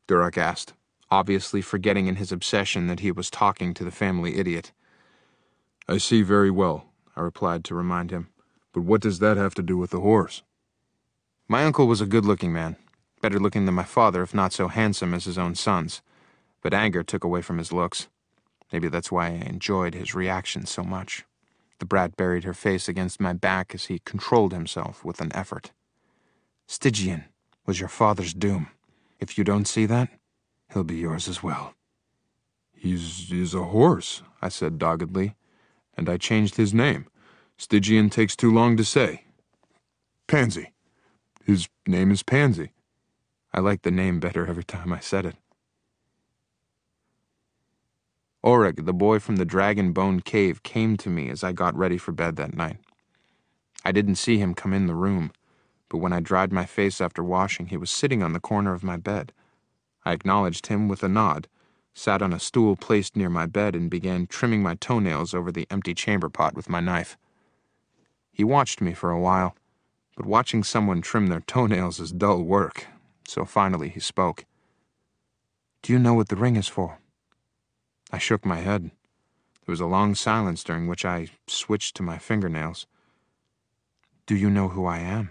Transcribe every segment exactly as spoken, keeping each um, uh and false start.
Duroc asked, obviously forgetting in his obsession that he was talking to the family idiot. I see very well, I replied to remind him. But what does that have to do with the horse? My uncle was a good-looking man, better looking than my father, if not so handsome as his own sons, but anger took away from his looks. Maybe that's why I enjoyed his reaction so much. The brat buried her face against my back as he controlled himself with an effort. Stygian was your father's doom. If you don't see that, he'll be yours as well. He's, he's a horse, I said doggedly, and I changed his name. Stygian takes too long to say. Pansy. His name is Pansy. I liked the name better every time I said it. Orig, the boy from the Dragon Bone Cave, came to me as I got ready for bed that night. I didn't see him come in the room, but when I dried my face after washing, he was sitting on the corner of my bed. I acknowledged him with a nod, sat on a stool placed near my bed, and began trimming my toenails over the empty chamber pot with my knife. He watched me for a while, but watching someone trim their toenails is dull work, so finally he spoke. Do you know what the ring is for? I shook my head. There was a long silence during which I switched to my fingernails. Do you know who I am?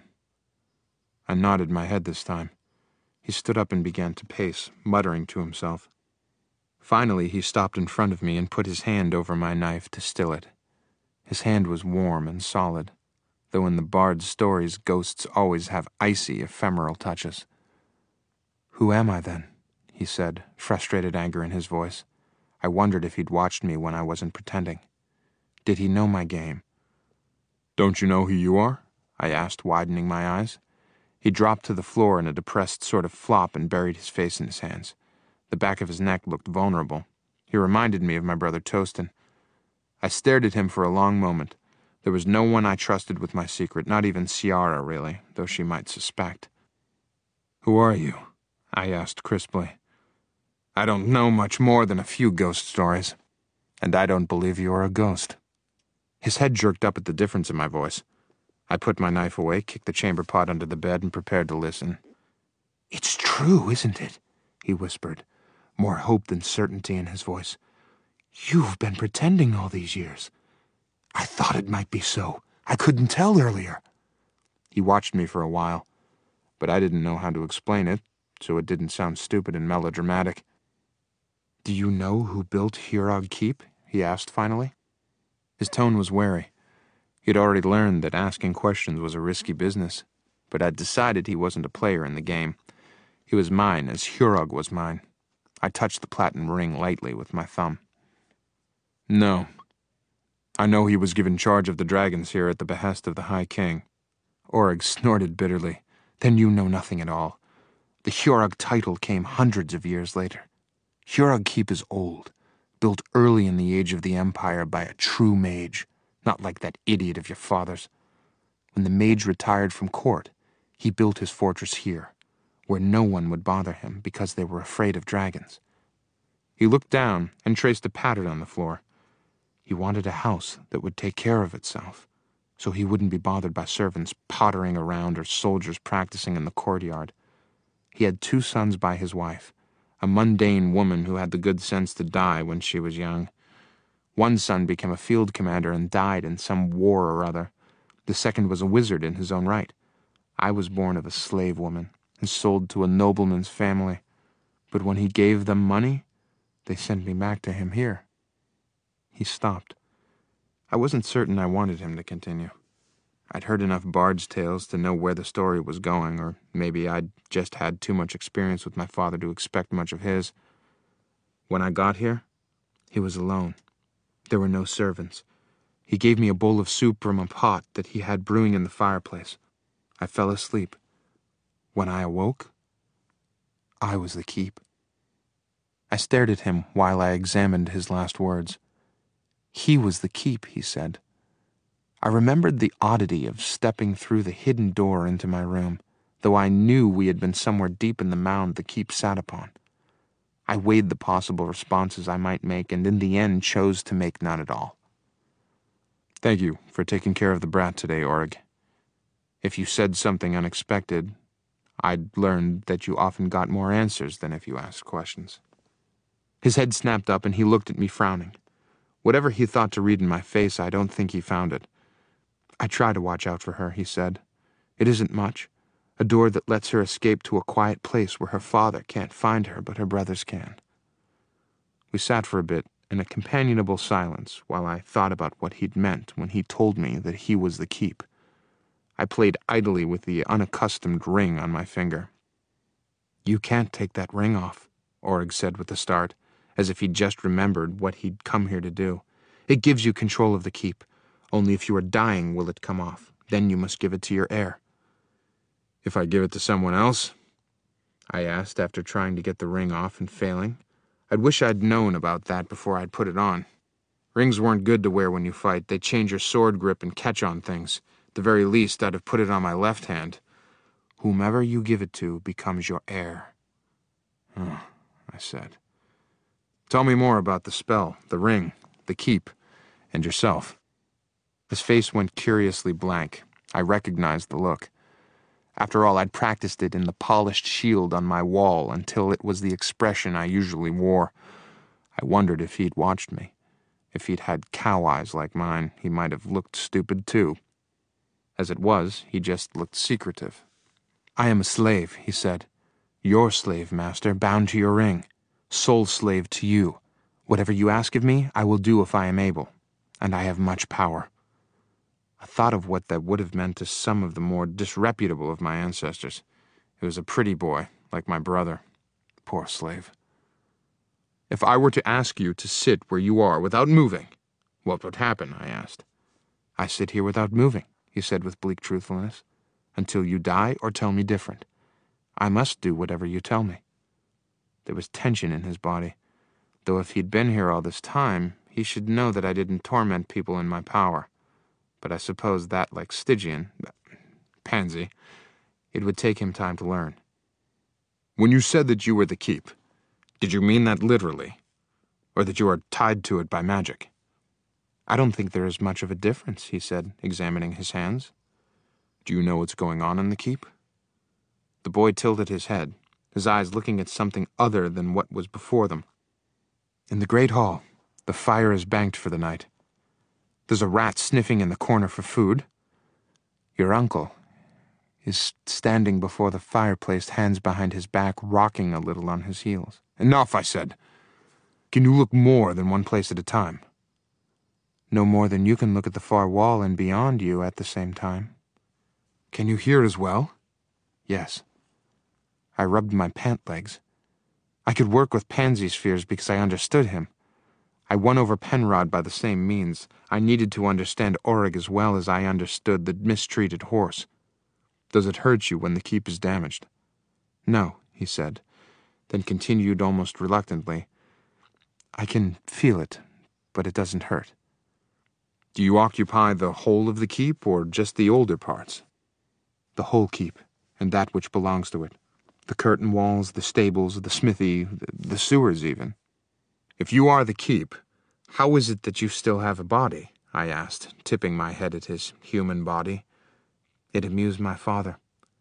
I nodded my head this time. He stood up and began to pace, muttering to himself. Finally, he stopped in front of me and put his hand over my knife to still it. His hand was warm and solid, though in the bard's stories ghosts always have icy, ephemeral touches. Who am I, then? He said, frustrated anger in his voice. I wondered if he'd watched me when I wasn't pretending. Did he know my game? Don't you know who you are? I asked, widening my eyes. He dropped to the floor in a depressed sort of flop and buried his face in his hands. The back of his neck looked vulnerable. He reminded me of my brother Tostin. I stared at him for a long moment. There was no one I trusted with my secret, not even Ciara, really, though she might suspect. Who are you? I asked crisply. I don't know much more than a few ghost stories, and I don't believe you are a ghost. His head jerked up at the difference in my voice. I put my knife away, kicked the chamber pot under the bed, and prepared to listen. It's true, isn't it? He whispered, more hope than certainty in his voice. You've been pretending all these years. I thought it might be so. I couldn't tell earlier. He watched me for a while, but I didn't know how to explain it, so it didn't sound stupid and melodramatic. Do you know who built Hurog Keep? He asked finally. His tone was wary. He had already learned that asking questions was a risky business, but I'd decided he wasn't a player in the game. He was mine as Hurog was mine. I touched the platinum ring lightly with my thumb. No. I know he was given charge of the dragons here at the behest of the High King. Orig snorted bitterly. Then you know nothing at all. The Hurog title came hundreds of years later. Hurog Keep is old, built early in the age of the Empire by a true mage, not like that idiot of your father's. When the mage retired from court, he built his fortress here, where no one would bother him because they were afraid of dragons. He looked down and traced a pattern on the floor. He wanted a house that would take care of itself, so he wouldn't be bothered by servants pottering around or soldiers practicing in the courtyard. He had two sons by his wife, a mundane woman who had the good sense to die when she was young. One son became a field commander and died in some war or other. The second was a wizard in his own right. I was born of a slave woman and sold to a nobleman's family. But when he gave them money, they sent me back to him here. He stopped. I wasn't certain I wanted him to continue. I'd heard enough bard's tales to know where the story was going, or maybe I'd just had too much experience with my father to expect much of his. When I got here, he was alone. There were no servants. He gave me a bowl of soup from a pot that he had brewing in the fireplace. I fell asleep. When I awoke, I was the keep. I stared at him while I examined his last words. He was the keep, he said. I remembered the oddity of stepping through the hidden door into my room, though I knew we had been somewhere deep in the mound the keep sat upon. I weighed the possible responses I might make, and in the end chose to make none at all. Thank you for taking care of the brat today, Orig. If you said something unexpected, I'd learned that you often got more answers than if you asked questions. His head snapped up and he looked at me frowning. Whatever he thought to read in my face, I don't think he found it. I try to watch out for her, he said. It isn't much. A door that lets her escape to a quiet place where her father can't find her, but her brothers can. We sat for a bit in a companionable silence while I thought about what he'd meant when he told me that he was the keep. I played idly with the unaccustomed ring on my finger. You can't take that ring off, Oreg said with a start, as if he'd just remembered what he'd come here to do. It gives you control of the keep. Only if you are dying will it come off. Then you must give it to your heir. If I give it to someone else? I asked after trying to get the ring off and failing. I'd wish I'd known about that before I'd put it on. Rings weren't good to wear when you fight. They change your sword grip and catch on things. At the very least, I'd have put it on my left hand. Whomever you give it to becomes your heir. Oh, I said. Tell me more about the spell, the ring, the keep, and yourself. His face went curiously blank. I recognized the look. After all, I'd practiced it in the polished shield on my wall until it was the expression I usually wore. I wondered if he'd watched me. If he'd had cow eyes like mine, he might have looked stupid too. As it was, he just looked secretive. I am a slave, he said. Your slave, master, bound to your ring. Sole slave to you. Whatever you ask of me, I will do if I am able. And I have much power. I thought of what that would have meant to some of the more disreputable of my ancestors. He was a pretty boy, like my brother. Poor slave. If I were to ask you to sit where you are without moving, what would happen? I asked. I sit here without moving, he said with bleak truthfulness, until you die or tell me different. I must do whatever you tell me. There was tension in his body, though if he'd been here all this time, he should know that I didn't torment people in my power. But I suppose that, like Stygian, Pansy, it would take him time to learn. When you said that you were the keep, did you mean that literally? Or that you are tied to it by magic? I don't think there is much of a difference, he said, examining his hands. Do you know what's going on in the keep? The boy tilted his head, his eyes looking at something other than what was before them. In the great hall, the fire is banked for the night. There's a rat sniffing in the corner for food. Your uncle is standing before the fireplace, hands behind his back, rocking a little on his heels. Enough, I said. Can you look more than one place at a time? No more than you can look at the far wall and beyond you at the same time. Can you hear as well? Yes. I rubbed my pant legs. I could work with Pansy's fears because I understood him. I won over Penrod by the same means. I needed to understand Oreg as well as I understood the mistreated horse. Does it hurt you when the keep is damaged? No, he said, then continued almost reluctantly. I can feel it, but it doesn't hurt. Do you occupy the whole of the keep or just the older parts? The whole keep, and that which belongs to it. The curtain walls, the stables, the smithy, the, the sewers even. If you are the keep, how is it that you still have a body? I asked, tipping my head at his human body. It amused my father.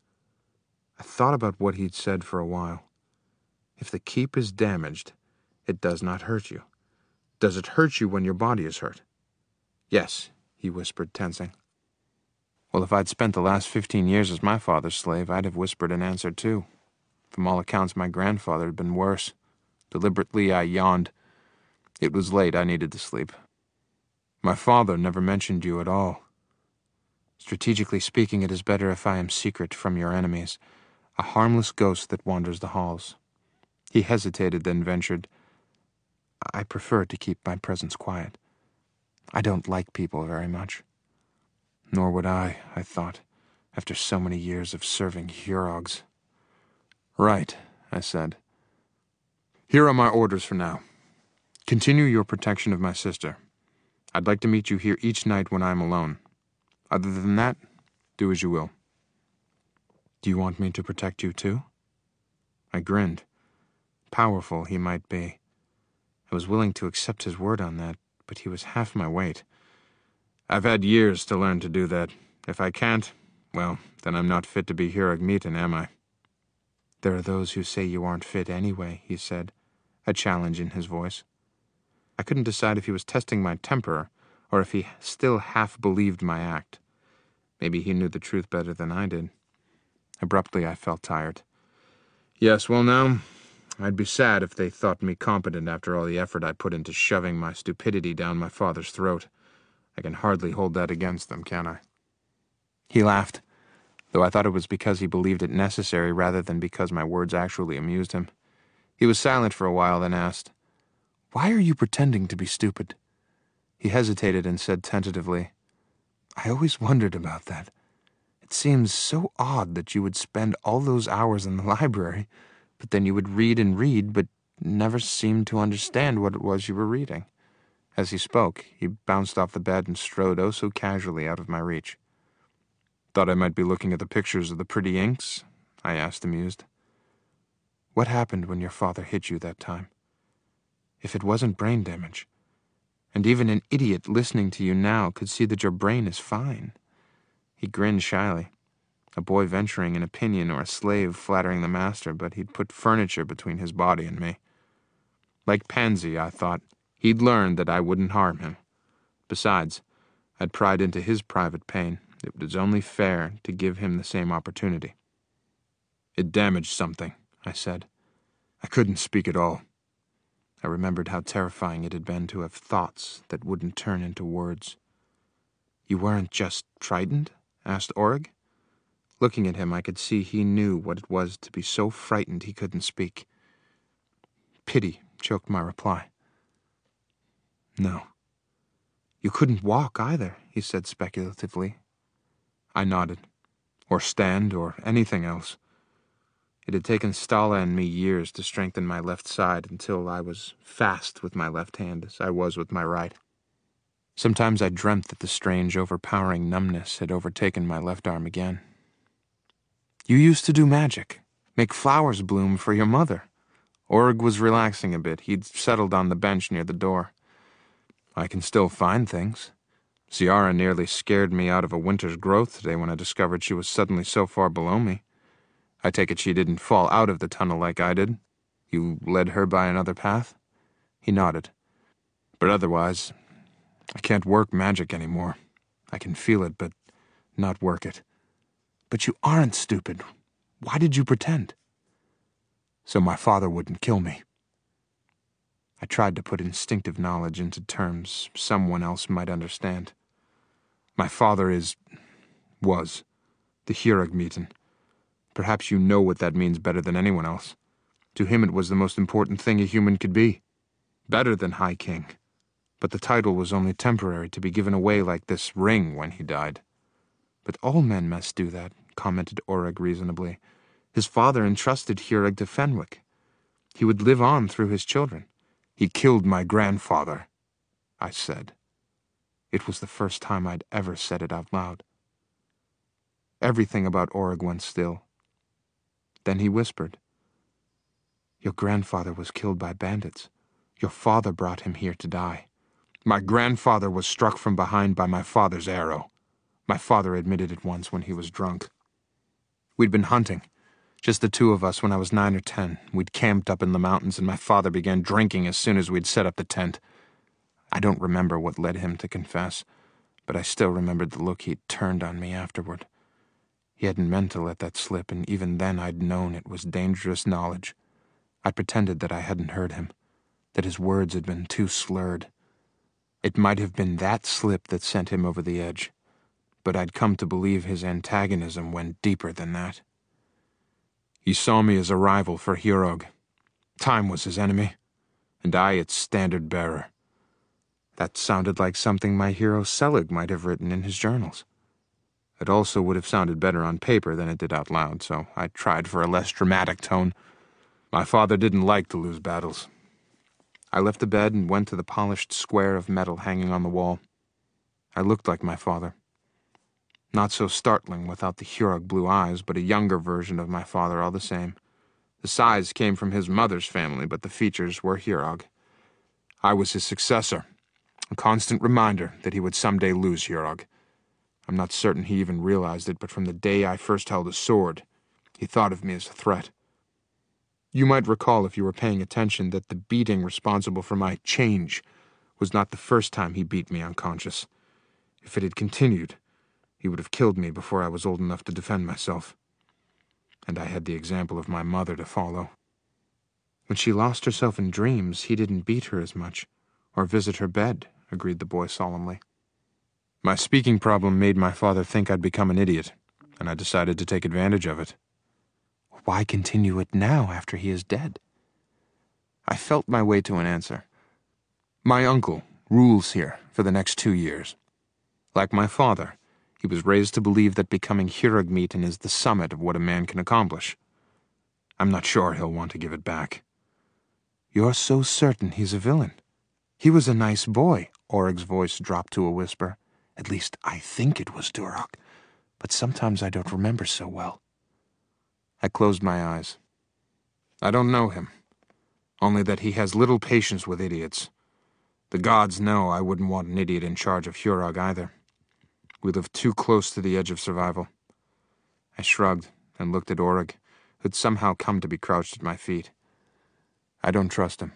I thought about what he'd said for a while. If the keep is damaged, it does not hurt you. Does it hurt you when your body is hurt? Yes, he whispered, tensing. Well, if I'd spent the last fifteen years as my father's slave, I'd have whispered an answer too. From all accounts, my grandfather had been worse. Deliberately, I yawned. It was late, I needed to sleep. My father never mentioned you at all. Strategically speaking, it is better if I am secret from your enemies, a harmless ghost that wanders the halls. He hesitated, then ventured, I prefer to keep my presence quiet. I don't like people very much. Nor would I, I thought, after so many years of serving Hurogs. Right, I said. Here are my orders for now. Continue your protection of my sister. I'd like to meet you here each night when I am alone. Other than that, do as you will. Do you want me to protect you too? I grinned. Powerful he might be. I was willing to accept his word on that, but he was half my weight. I've had years to learn to do that. If I can't, well, then I'm not fit to be Hurog Meetin, am I? "There are those who say you aren't fit anyway," he said, a challenge in his voice. I couldn't decide if he was testing my temper or if he still half believed my act. Maybe he knew the truth better than I did. Abruptly, I felt tired. "Yes, well now, I'd be sad if they thought me competent after all the effort I put into shoving my stupidity down my father's throat. I can hardly hold that against them, can I?" He laughed, though I thought it was because he believed it necessary rather than because my words actually amused him. He was silent for a while, then asked, "Why are you pretending to be stupid?" He hesitated and said tentatively, "I always wondered about that. It seems so odd that you would spend all those hours in the library, but then you would read and read, but never seem to understand what it was you were reading." As he spoke, he bounced off the bed and strode oh so casually out of my reach. "Thought I might be looking at the pictures of the pretty inks?" I asked, amused. "What happened when your father hit you that time? If it wasn't brain damage, and even an idiot listening to you now could see that your brain is fine." He grinned shyly. A boy venturing an opinion or a slave flattering the master, but he'd put furniture between his body and me. Like Pansy, I thought, he'd learned that I wouldn't harm him. Besides, I'd pried into his private pain. It was only fair to give him the same opportunity. "It damaged something," I said. I couldn't speak at all. I remembered how terrifying it had been to have thoughts that wouldn't turn into words. "You weren't just frightened?" asked Oreg. Looking at him, I could see he knew what it was to be so frightened he couldn't speak. "Pity," choked my reply. "No." "You couldn't walk either," he said speculatively. I nodded. "Or stand, or anything else." It had taken Stala and me years to strengthen my left side until I was fast with my left hand as I was with my right. Sometimes I dreamt that the strange, overpowering numbness had overtaken my left arm again. "You used to do magic, make flowers bloom for your mother." Oreg was relaxing a bit. He'd settled on the bench near the door. "I can still find things. Ciara nearly scared me out of a winter's growth today when I discovered she was suddenly so far below me. I take it she didn't fall out of the tunnel like I did. You led her by another path?" He nodded. "But otherwise, I can't work magic anymore. I can feel it, but not work it." "But you aren't stupid. Why did you pretend?" "So my father wouldn't kill me." I tried to put instinctive knowledge into terms someone else might understand. "My father is... was... the Hierog Meetin. Perhaps you know what that means better than anyone else. To him it was the most important thing a human could be. Better than High King. But the title was only temporary, to be given away like this ring when he died." "But all men must do that," commented Oreg reasonably. "His father entrusted Hierog to Fenwick. He would live on through his children." "He killed my grandfather," I said. It was the first time I'd ever said it out loud. Everything about Oreg went still. Then he whispered, "Your grandfather was killed by bandits. Your father brought him here to die." "My grandfather was struck from behind by my father's arrow." My father admitted it once when he was drunk. "We'd been hunting, just the two of us when I was nine or ten. We'd camped up in the mountains and my father began drinking as soon as we'd set up the tent. I don't remember what led him to confess, but I still remembered the look he'd turned on me afterward. He hadn't meant to let that slip, and even then I'd known it was dangerous knowledge. I pretended that I hadn't heard him, that his words had been too slurred. It might have been that slip that sent him over the edge, but I'd come to believe his antagonism went deeper than that. He saw me as a rival for Hierog. Time was his enemy, and I its standard-bearer. That sounded like something my hero Selig might have written in his journals. It also would have sounded better on paper than it did out loud, so I tried for a less dramatic tone. My father didn't like to lose battles. I left the bed and went to the polished square of metal hanging on the wall. I looked like my father. Not so startling without the Hierog blue eyes, but a younger version of my father all the same. The size came from his mother's family, but the features were Hierog. I was his successor, a constant reminder that he would someday lose Hierog. I'm not certain he even realized it, but from the day I first held a sword, he thought of me as a threat. You might recall, if you were paying attention, that the beating responsible for my change was not the first time he beat me unconscious. If it had continued, he would have killed me before I was old enough to defend myself. And I had the example of my mother to follow. When she lost herself in dreams, he didn't beat her as much, or visit her bed, agreed the boy solemnly. My speaking problem made my father think I'd become an idiot, and I decided to take advantage of it. Why continue it now after he is dead? I felt my way to an answer. My uncle rules here for the next two years. Like my father, he was raised to believe that becoming Hyrogmeton is the summit of what a man can accomplish. I'm not sure he'll want to give it back. You're so certain he's a villain. He was a nice boy, Orig's voice dropped to a whisper. At least I think it was Duroc, but sometimes I don't remember so well. I closed my eyes. I don't know him, only that he has little patience with idiots. The gods know I wouldn't want an idiot in charge of Hurog either. We live too close to the edge of survival. I shrugged and looked at Orig, who'd somehow come to be crouched at my feet. I don't trust him.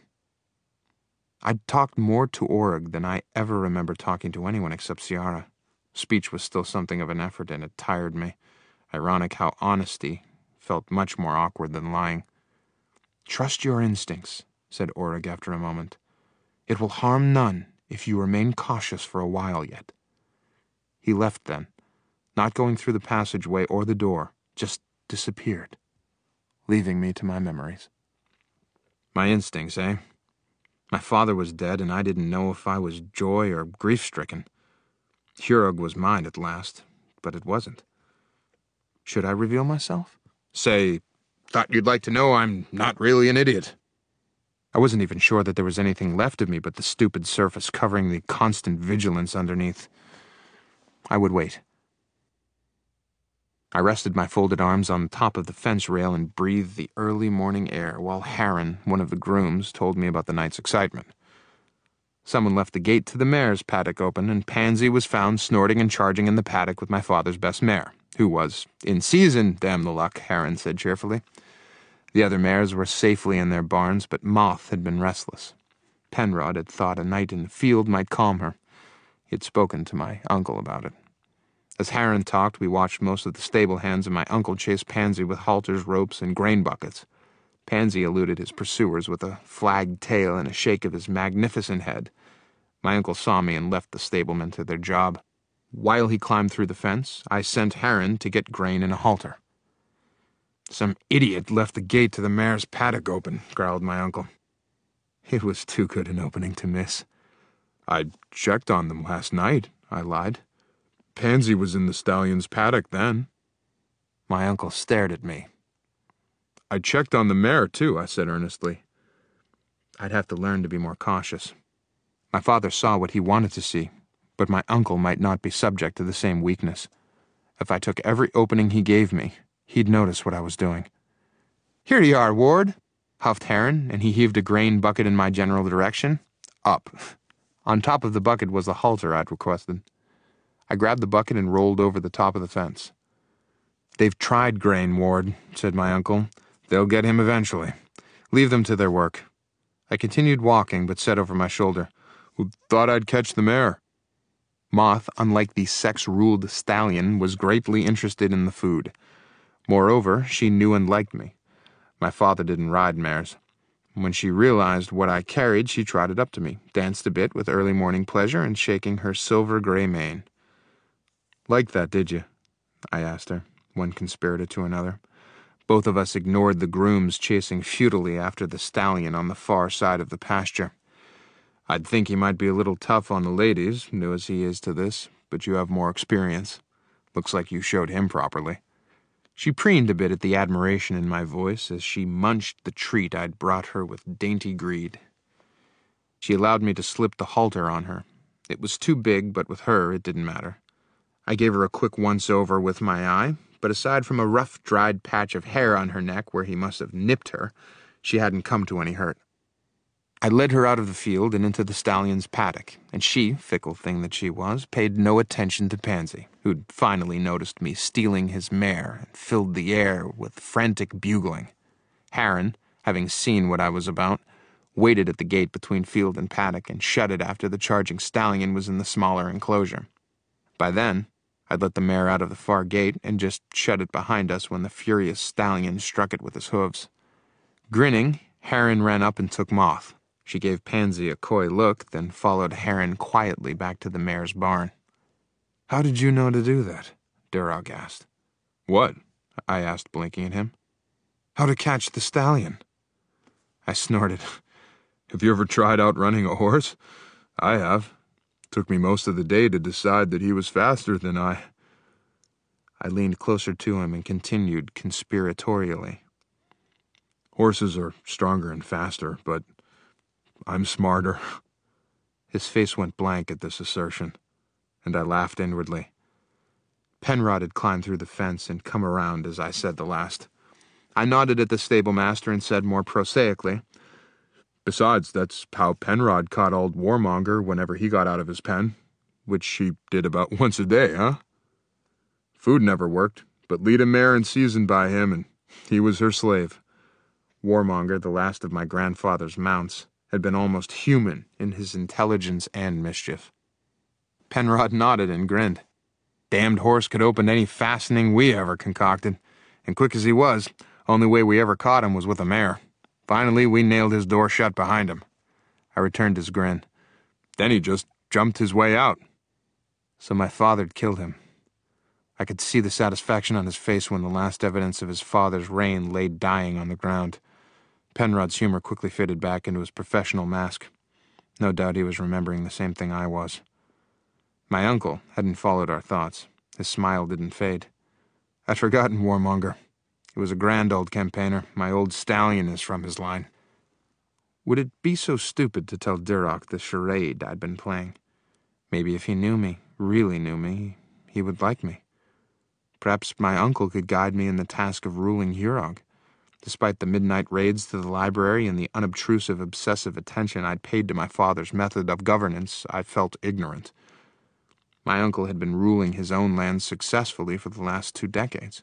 I'd talked more to Orig than I ever remember talking to anyone except Ciara. Speech was still something of an effort, and it tired me. Ironic how honesty felt much more awkward than lying. Trust your instincts, said Orig after a moment. It will harm none if you remain cautious for a while yet. He left then, not going through the passageway or the door, just disappeared, leaving me to my memories. My instincts, eh? My father was dead, and I didn't know if I was joy or grief-stricken. Hurog was mine at last, but it wasn't. Should I reveal myself? Say, thought you'd like to know I'm not really an idiot. I wasn't even sure that there was anything left of me but the stupid surface covering the constant vigilance underneath. I would wait. I rested my folded arms on top of the fence rail and breathed the early morning air while Harren, one of the grooms, told me about the night's excitement. Someone left the gate to the mare's paddock open, and Pansy was found snorting and charging in the paddock with my father's best mare, who was in season, damn the luck, Harren said cheerfully. The other mares were safely in their barns, but Moth had been restless. Penrod had thought a night in the field might calm her. He had spoken to my uncle about it. As Harren talked, we watched most of the stable hands and my uncle chase Pansy with halters, ropes, and grain buckets. Pansy eluded his pursuers with a flagged tail and a shake of his magnificent head. My uncle saw me and left the stablemen to their job. While he climbed through the fence, I sent Harren to get grain in a halter. Some idiot left the gate to the mare's paddock open, growled my uncle. It was too good an opening to miss. I checked on them last night, I lied. Pansy was in the stallion's paddock then. My uncle stared at me. I checked on the mare, too, I said earnestly. I'd have to learn to be more cautious. My father saw what he wanted to see, but my uncle might not be subject to the same weakness. If I took every opening he gave me, he'd notice what I was doing. Here you are, Ward, huffed Harren, and he heaved a grain bucket in my general direction. Up. On top of the bucket was the halter I'd requested. I grabbed the bucket and rolled over the top of the fence. They've tried grain, Ward, said my uncle. They'll get him eventually. Leave them to their work. I continued walking, but said over my shoulder, Who thought I'd catch the mare? Moth, unlike the sex-ruled stallion, was greatly interested in the food. Moreover, she knew and liked me. My father didn't ride mares. When she realized what I carried, she trotted up to me, danced a bit with early morning pleasure, and shaking her silver-gray mane. Like that, did you? I asked her, one conspirator to another. Both of us ignored the grooms chasing futilely after the stallion on the far side of the pasture. I'd think he might be a little tough on the ladies, new as he is to this, but you have more experience. Looks like you showed him properly. She preened a bit at the admiration in my voice as she munched the treat I'd brought her with dainty greed. She allowed me to slip the halter on her. It was too big, but with her it didn't matter. I gave her a quick once-over with my eye, but aside from a rough, dried patch of hair on her neck where he must have nipped her, she hadn't come to any hurt. I led her out of the field and into the stallion's paddock, and she, fickle thing that she was, paid no attention to Pansy, who'd finally noticed me stealing his mare and filled the air with frantic bugling. Harren, having seen what I was about, waited at the gate between field and paddock and shut it after the charging stallion was in the smaller enclosure. By then, I'd let the mare out of the far gate and just shut it behind us when the furious stallion struck it with his hooves. Grinning, Heron ran up and took Moth. She gave Pansy a coy look, then followed Heron quietly back to the mare's barn. "How did you know to do that?" Duroc asked. "What?" I asked, blinking at him. "How to catch the stallion." I snorted. "Have you ever tried outrunning a horse? I have. Took me most of the day to decide that he was faster than I." I leaned closer to him and continued conspiratorially. "Horses are stronger and faster, but I'm smarter." His face went blank at this assertion, and I laughed inwardly. Penrod had climbed through the fence and come around as I said the last. I nodded at the stablemaster and said more prosaically, "Besides, that's how Penrod caught old Warmonger whenever he got out of his pen, which he did about once a day, huh? Food never worked, but lead a mare in season by him, and he was her slave." Warmonger, the last of my grandfather's mounts, had been almost human in his intelligence and mischief. Penrod nodded and grinned. Damned horse could open any fastening we ever concocted, and quick as he was, only way we ever caught him was with a mare. Finally, we nailed his door shut behind him. I returned his grin. Then he just jumped his way out. So my father'd killed him. I could see the satisfaction on his face when the last evidence of his father's reign lay dying on the ground. Penrod's humor quickly faded back into his professional mask. No doubt he was remembering the same thing I was. My uncle hadn't followed our thoughts. His smile didn't fade. I'd forgotten Warmonger. He was a grand old campaigner. My old stallion is from his line. Would it be so stupid to tell Duroc the charade I'd been playing? Maybe if he knew me, really knew me, he would like me. Perhaps my uncle could guide me in the task of ruling Hurog. Despite the midnight raids to the library and the unobtrusive, obsessive attention I'd paid to my father's method of governance, I felt ignorant. My uncle had been ruling his own lands successfully for the last two decades.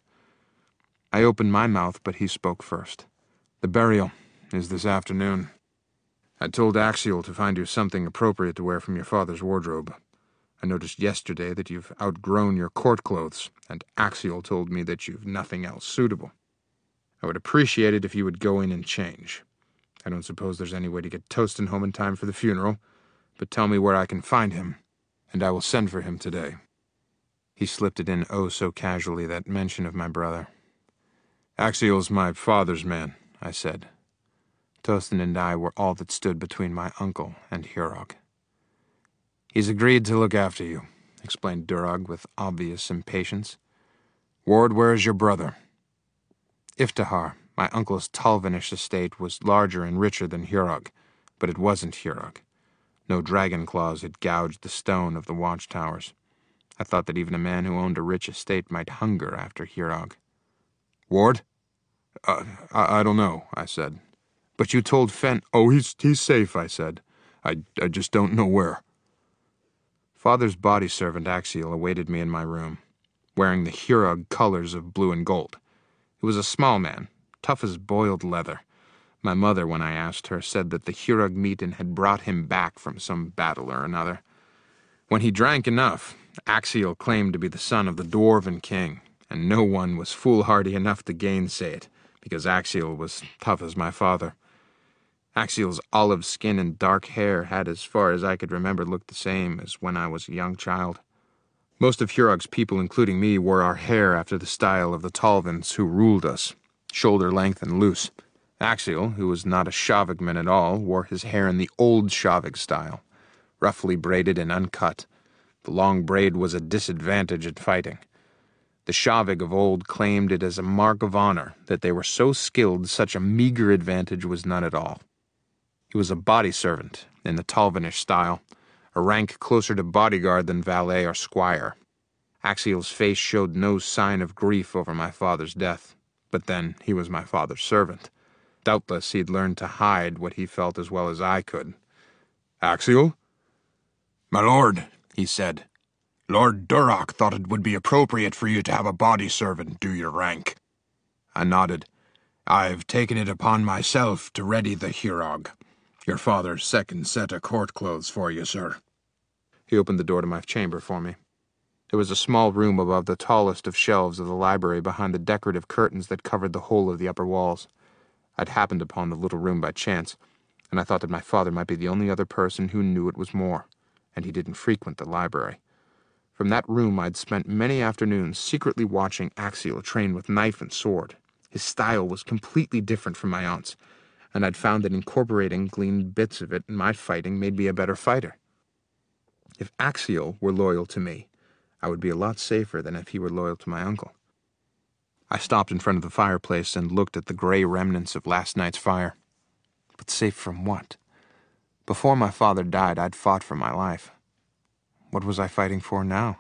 I opened my mouth, but he spoke first. "The burial is this afternoon. I told Axiel to find you something appropriate to wear from your father's wardrobe. I noticed yesterday that you've outgrown your court clothes, and Axiel told me that you've nothing else suitable. I would appreciate it if you would go in and change. I don't suppose there's any way to get Toastin home in time for the funeral, but tell me where I can find him, and I will send for him today." He slipped it in oh so casually, that mention of my brother. "Axiel's my father's man," I said. Toastin and I were all that stood between my uncle and Hurog. "He's agreed to look after you," explained Durog with obvious impatience. "Ward, where is your brother?" Iftihar, my uncle's Talvinish estate, was larger and richer than Hurog, but it wasn't Hurog. No dragon claws had gouged the stone of the watchtowers. I thought that even a man who owned a rich estate might hunger after Hurog. "Ward? Uh, I, I don't know," I said. "But you told Fen—" "Oh, he's he's safe," I said. I, I just don't know where." Father's body servant Axiel awaited me in my room, wearing the Hurog colors of blue and gold. He was a small man, tough as boiled leather. My mother, when I asked her, said that the Hurog Meetin had brought him back from some battle or another. When he drank enough, Axiel claimed to be the son of the Dwarven king, and no one was foolhardy enough to gainsay it, because Axiel was tough as my father. Axiel's olive skin and dark hair had, as far as I could remember, looked the same as when I was a young child. Most of Hurog's people, including me, wore our hair after the style of the Talvins who ruled us, shoulder length and loose. Axiel, who was not a Shavigman at all, wore his hair in the old Shavig style, roughly braided and uncut. The long braid was a disadvantage at fighting. The Shavig of old claimed it as a mark of honor that they were so skilled such a meager advantage was none at all. He was a body servant, in the Talvinish style, a rank closer to bodyguard than valet or squire. Axiel's face showed no sign of grief over my father's death, but then he was my father's servant. Doubtless he'd learned to hide what he felt as well as I could. "Axiel?" "My lord," he said, "Lord Duroc thought it would be appropriate for you to have a body servant do your rank." I nodded. I've taken it upon myself to ready the Hurog, your father's second set of court clothes for you, sir. He opened the door to my chamber for me. It was a small room above the tallest of shelves of the library behind the decorative curtains that covered the whole of the upper walls. I'd happened upon the little room by chance, and I thought that my father might be the only other person who knew it was more, and he didn't frequent the library. From that room I'd spent many afternoons secretly watching Axiel train with knife and sword. His style was completely different from my aunt's, and I'd found that incorporating gleaned bits of it in my fighting made me a better fighter. If Axiel were loyal to me, I would be a lot safer than if he were loyal to my uncle. I stopped in front of the fireplace and looked at the gray remnants of last night's fire. But safe from what? Before my father died, I'd fought for my life. What was I fighting for now?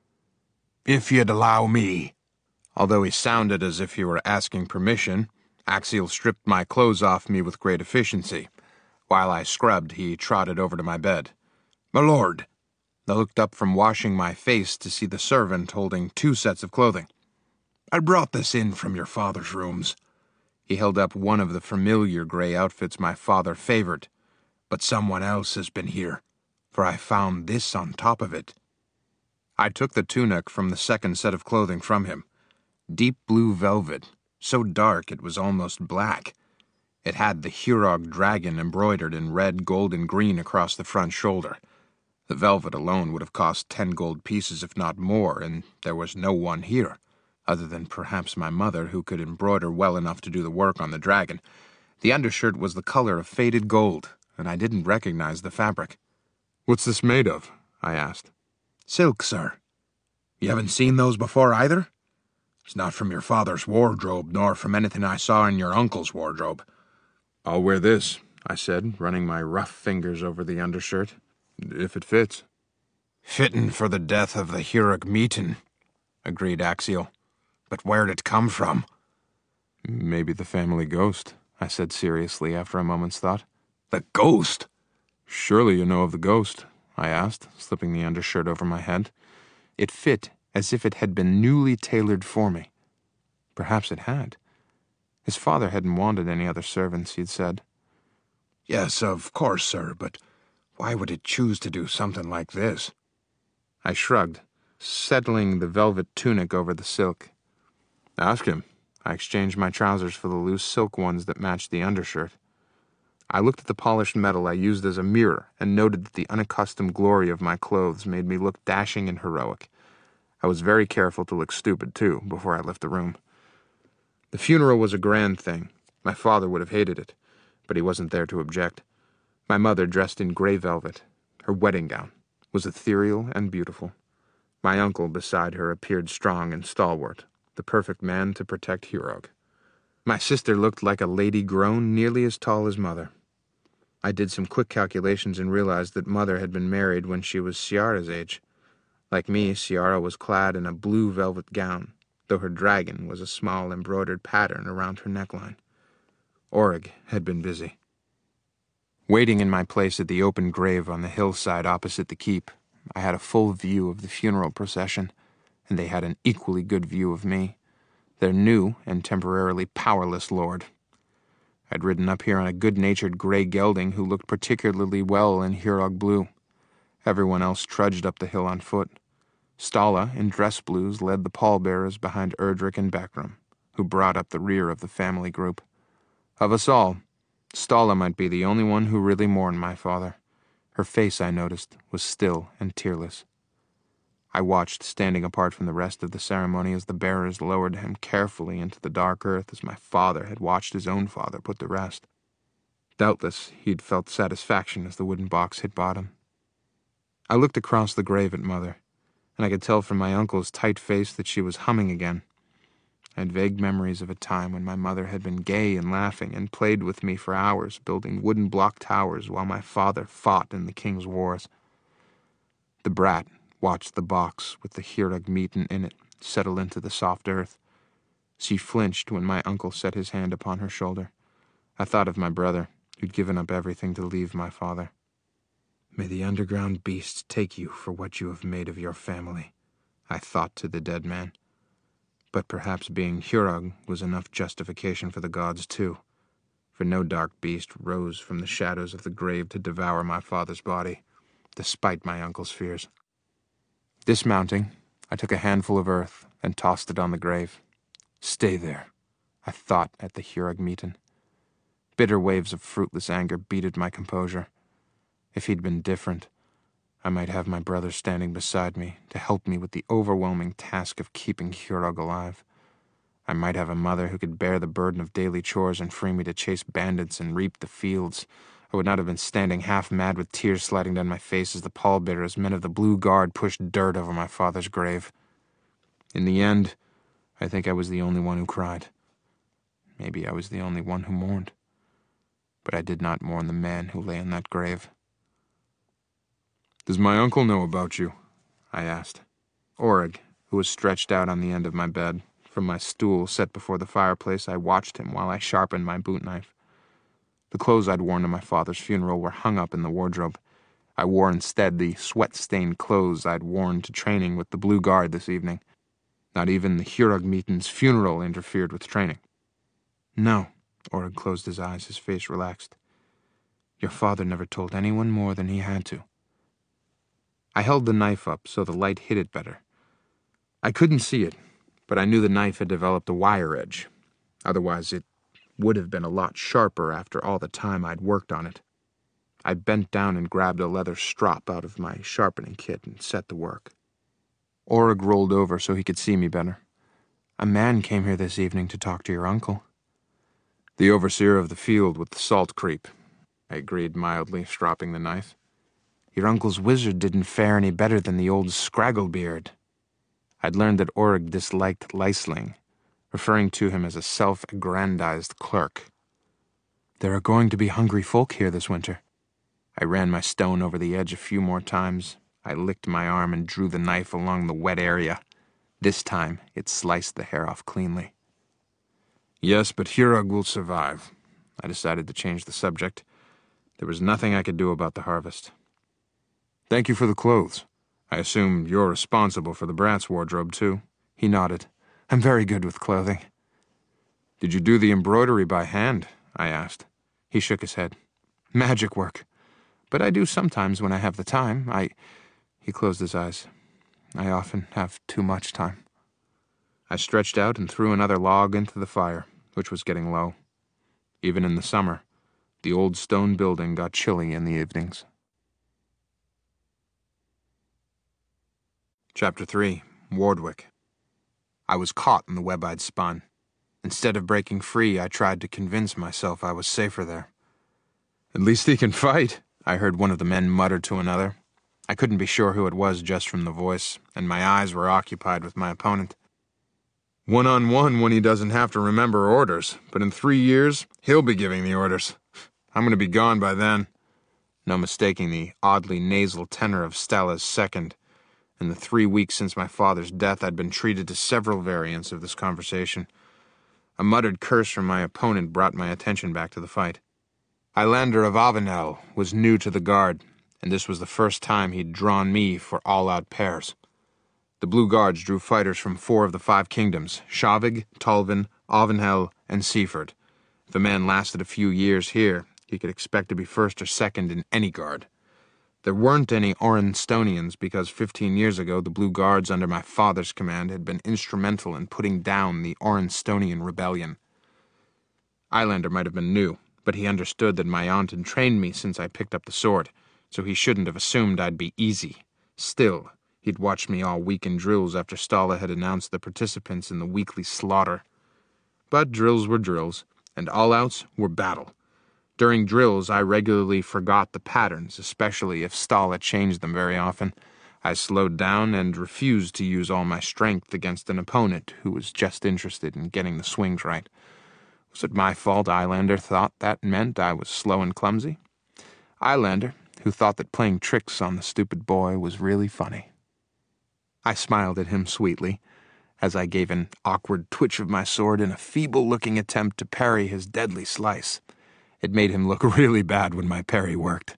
If you'd allow me. Although he sounded as if he were asking permission, Axiel stripped my clothes off me with great efficiency. While I scrubbed, he trotted over to my bed. My lord. I looked up from washing my face to see the servant holding two sets of clothing. I brought this in from your father's rooms. He held up one of the familiar gray outfits my father favored. But someone else has been here, for I found this on top of it. I took the tunic from the second set of clothing from him. Deep blue velvet, so dark it was almost black. It had the Hurog dragon embroidered in red, gold, and green across the front shoulder. The velvet alone would have cost ten gold pieces, if not more, and there was no one here, other than perhaps my mother, who could embroider well enough to do the work on the dragon. The undershirt was the color of faded gold, and I didn't recognize the fabric. "What's this made of?" I asked. "Silk, sir. You haven't seen those before either? It's not from your father's wardrobe, nor from anything I saw in your uncle's wardrobe." "I'll wear this," I said, running my rough fingers over the undershirt, "if it fits." "Fittin' for the death of the Hurog Meetin'," agreed Axiel. "But where'd it come from?" "Maybe the family ghost," I said seriously after a moment's thought. "The ghost?" "Surely you know of the ghost?" I asked, slipping the undershirt over my head. It fit as if it had been newly tailored for me. Perhaps it had. His father hadn't wanted any other servants, he'd said. "Yes, of course, sir, but why would it choose to do something like this?" I shrugged, settling the velvet tunic over the silk. "Ask him." I exchanged my trousers for the loose silk ones that matched the undershirt. I looked at the polished metal I used as a mirror and noted that the unaccustomed glory of my clothes made me look dashing and heroic. I was very careful to look stupid, too, before I left the room. The funeral was a grand thing. My father would have hated it, but he wasn't there to object. My mother, dressed in gray velvet, her wedding gown, was ethereal and beautiful. My uncle, beside her, appeared strong and stalwart, the perfect man to protect Hurog. My sister looked like a lady grown nearly as tall as Mother. I did some quick calculations and realized that Mother had been married when she was Ciara's age. Like me, Ciara was clad in a blue velvet gown, though her dragon was a small embroidered pattern around her neckline. Orig had been busy. Waiting in my place at the open grave on the hillside opposite the keep, I had a full view of the funeral procession, and they had an equally good view of me, their new and temporarily powerless lord. I'd ridden up here on a good-natured gray gelding who looked particularly well in Hurog blue. Everyone else trudged up the hill on foot. Stalla, in dress blues, led the pallbearers behind Erdrick and Beckram, who brought up the rear of the family group. Of us all, Stalla might be the only one who really mourned my father. Her face, I noticed, was still and tearless. I watched, standing apart from the rest of the ceremony, as the bearers lowered him carefully into the dark earth as my father had watched his own father put to rest. Doubtless he'd felt satisfaction as the wooden box hit bottom. I looked across the grave at Mother, and I could tell from my uncle's tight face that she was humming again. I had vague memories of a time when my mother had been gay and laughing and played with me for hours, building wooden block towers while my father fought in the King's Wars. The brat watched the box with the Hurog Meetin in it settle into the soft earth. She flinched when my uncle set his hand upon her shoulder. I thought of my brother, who'd given up everything to leave my father. "May the underground beasts take you for what you have made of your family," I thought to the dead man. But perhaps being Hurog was enough justification for the gods, too, for no dark beast rose from the shadows of the grave to devour my father's body, despite my uncle's fears. Dismounting, I took a handful of earth and tossed it on the grave. Stay there, I thought at the Hurog Meetin. Bitter waves of fruitless anger beated my composure. If he'd been different, I might have my brother standing beside me to help me with the overwhelming task of keeping Hurog alive. I might have a mother who could bear the burden of daily chores and free me to chase bandits and reap the fields. I would not have been standing half-mad with tears sliding down my face as the pallbearers, men of the Blue Guard, pushed dirt over my father's grave. In the end, I think I was the only one who cried. Maybe I was the only one who mourned. But I did not mourn the man who lay in that grave. "Does my uncle know about you?" I asked. Oreg, who was stretched out on the end of my bed. From my stool set before the fireplace, I watched him while I sharpened my boot knife. The clothes I'd worn to my father's funeral were hung up in the wardrobe. I wore instead the sweat-stained clothes I'd worn to training with the Blue Guard this evening. Not even the Hurog Meetin's funeral interfered with training. No, Oreg closed his eyes, his face relaxed. Your father never told anyone more than he had to. I held the knife up so the light hit it better. I couldn't see it, but I knew the knife had developed a wire edge. Otherwise, it would have been a lot sharper after all the time I'd worked on it. I bent down and grabbed a leather strop out of my sharpening kit and set to work. Oreg rolled over so he could see me better. A man came here this evening to talk to your uncle. The overseer of the field with the salt creep, I agreed mildly, stropping the knife. Your uncle's wizard didn't fare any better than the old Scragglebeard. I'd learned that Oreg disliked Leisling, referring to him as a self-aggrandized clerk. There are going to be hungry folk here this winter. I ran my stone over the edge a few more times. I licked my arm and drew the knife along the wet area. This time, it sliced the hair off cleanly. Yes, but Hurog will survive. I decided to change the subject. There was nothing I could do about the harvest. Thank you for the clothes. I assume you're responsible for the brat's wardrobe, too. He nodded. I'm very good with clothing. Did you do the embroidery by hand? I asked. He shook his head. Magic work. But I do sometimes when I have the time. I... He closed his eyes. I often have too much time. I stretched out and threw another log into the fire, which was getting low. Even in the summer, the old stone building got chilly in the evenings. Chapter three. Wardwick. I was caught in the web I'd spun. Instead of breaking free, I tried to convince myself I was safer there. At least he can fight, I heard one of the men mutter to another. I couldn't be sure who it was just from the voice, and my eyes were occupied with my opponent. One-on-one when he doesn't have to remember orders, but in three years, he'll be giving the orders. I'm going to be gone by then. No mistaking the oddly nasal tenor of Stella's second. In the three weeks since my father's death, I'd been treated to several variants of this conversation. A muttered curse from my opponent brought my attention back to the fight. Eilander of Avenel was new to the guard, and this was the first time he'd drawn me for all-out pairs. The Blue Guards drew fighters from four of the five kingdoms, Shavig, Tulvin, Avenhel, and Seaford. If a man lasted a few years here, he could expect to be first or second in any guard. There weren't any Orenstonians because fifteen years ago the Blue Guards under my father's command had been instrumental in putting down the Orenstonian rebellion. Eilander might have been new, but he understood that my aunt had trained me since I picked up the sword, so he shouldn't have assumed I'd be easy. Still, he'd watched me all week in drills after Stala had announced the participants in the weekly slaughter. But drills were drills, and all-outs were battle. During drills, I regularly forgot the patterns, especially if Stala changed them very often. I slowed down and refused to use all my strength against an opponent who was just interested in getting the swings right. Was it my fault Eilander thought that meant I was slow and clumsy? Eilander, who thought that playing tricks on the stupid boy was really funny. I smiled at him sweetly, as I gave an awkward twitch of my sword in a feeble-looking attempt to parry his deadly slice. It made him look really bad when my parry worked.